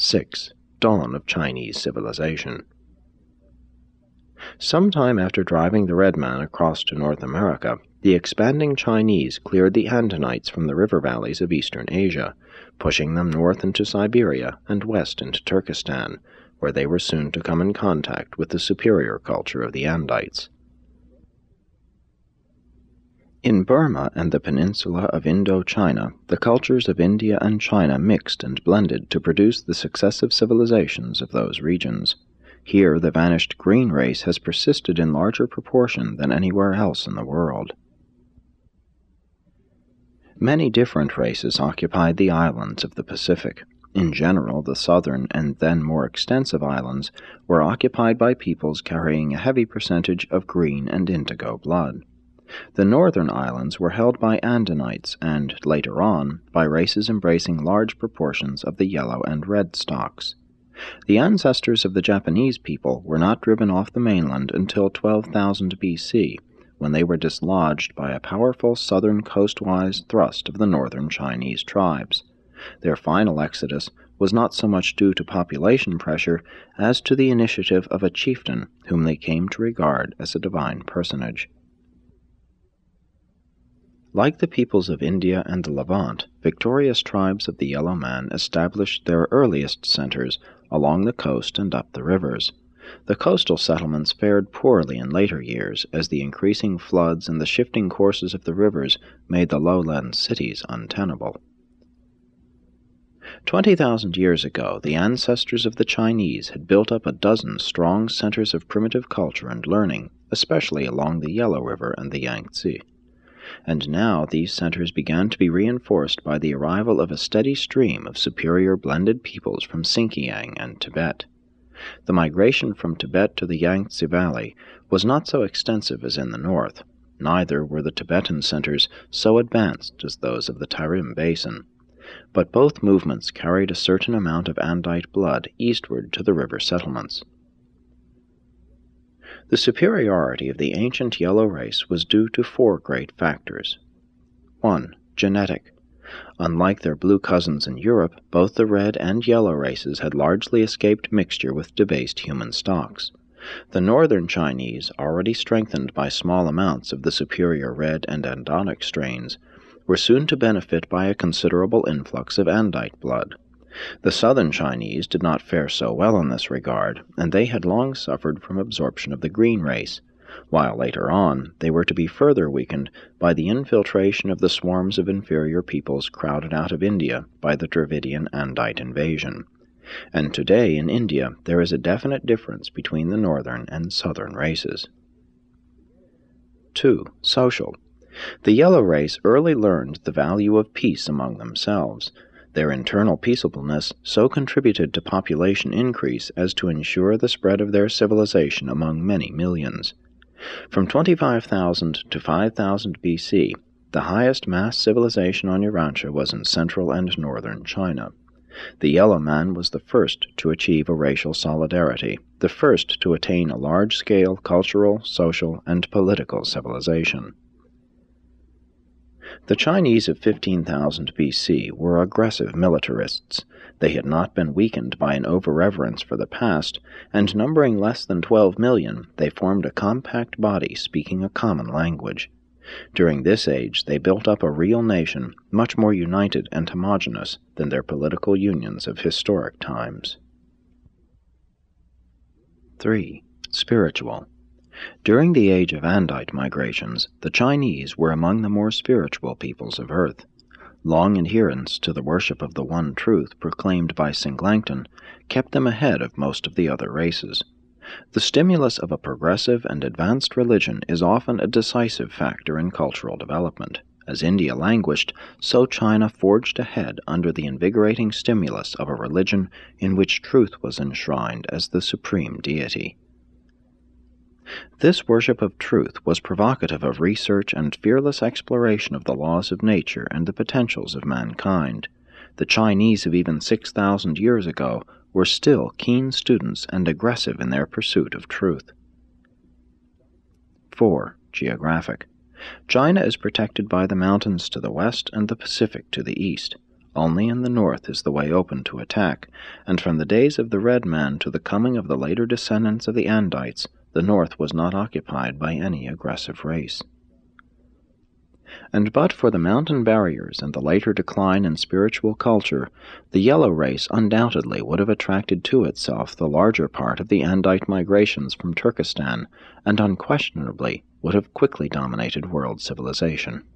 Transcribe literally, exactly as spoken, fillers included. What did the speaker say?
six. Dawn of Chinese civilization. Sometime after driving the red man across to North America, the expanding Chinese cleared the Andinites from the river valleys of eastern Asia, pushing them north into Siberia and west into Turkestan, where they were soon to come in contact with the superior culture of the Andites. In Burma and the peninsula of Indochina, the cultures of India and China mixed and blended to produce the successive civilizations of those regions. Here the vanished green race has persisted in larger proportion than anywhere else in the world. Many different races occupied the islands of the Pacific. In general, the southern and then more extensive islands were occupied by peoples carrying a heavy percentage of green and indigo blood. The northern islands were held by Andinites and, later on, by races embracing large proportions of the yellow and red stocks. The ancestors of the Japanese people were not driven off the mainland until twelve thousand B C, when they were dislodged by a powerful southern coastwise thrust of the northern Chinese tribes. Their final exodus was not so much due to population pressure as to the initiative of a chieftain whom they came to regard as a divine personage. Like the peoples of India and the Levant, victorious tribes of the Yellow Man established their earliest centers along the coast and up the rivers. The coastal settlements fared poorly in later years, as the increasing floods and the shifting courses of the rivers made the lowland cities untenable. Twenty thousand years ago, the ancestors of the Chinese had built up a dozen strong centers of primitive culture and learning, especially along the Yellow River and the Yangtze. And now these centers began to be reinforced by the arrival of a steady stream of superior blended peoples from Xinjiang and Tibet. The migration from Tibet to the Yangtze Valley was not so extensive as in the north. Neither were the Tibetan centers so advanced as those of the Tarim Basin. But both movements carried a certain amount of Andite blood eastward to the river settlements. The superiority of the ancient yellow race was due to four great factors. one. Genetic. Unlike their blue cousins in Europe, both the red and yellow races had largely escaped mixture with debased human stocks. The northern Chinese, already strengthened by small amounts of the superior red and Andonic strains, were soon to benefit by a considerable influx of Andite blood. The southern Chinese did not fare so well in this regard, and they had long suffered from absorption of the green race, while later on they were to be further weakened by the infiltration of the swarms of inferior peoples crowded out of India by the Dravidian Andite invasion. And today in India there is a definite difference between the northern and southern races. two. Social. The yellow race early learned the value of peace among themselves. Their internal peaceableness so contributed to population increase as to ensure the spread of their civilization among many millions. From twenty-five thousand to five thousand B C, the highest mass civilization on Urantia was in central and northern China. The Yellow Man was the first to achieve a racial solidarity, the first to attain a large-scale cultural, social, and political civilization. The Chinese of fifteen thousand B C were aggressive militarists. They had not been weakened by an over-reverence for the past, and numbering less than twelve million, they formed a compact body speaking a common language. During this age they built up a real nation, much more united and homogeneous than their political unions of historic times. three. Spiritual. During the age of Andite migrations, the Chinese were among the more spiritual peoples of Earth. Long adherence to the worship of the one truth proclaimed by Singlangton kept them ahead of most of the other races. The stimulus of a progressive and advanced religion is often a decisive factor in cultural development. As India languished, so China forged ahead under the invigorating stimulus of a religion in which truth was enshrined as the supreme deity. This worship of truth was provocative of research and fearless exploration of the laws of nature and the potentials of mankind. The Chinese of even six thousand years ago were still keen students and aggressive in their pursuit of truth. four. Geographic. China is protected by the mountains to the west and the Pacific to the east. Only in the north is the way open to attack, and from the days of the red man to the coming of the later descendants of the Andites, the north was not occupied by any aggressive race. And but for the mountain barriers and the later decline in spiritual culture, the yellow race undoubtedly would have attracted to itself the larger part of the Andite migrations from Turkestan, and unquestionably would have quickly dominated world civilization.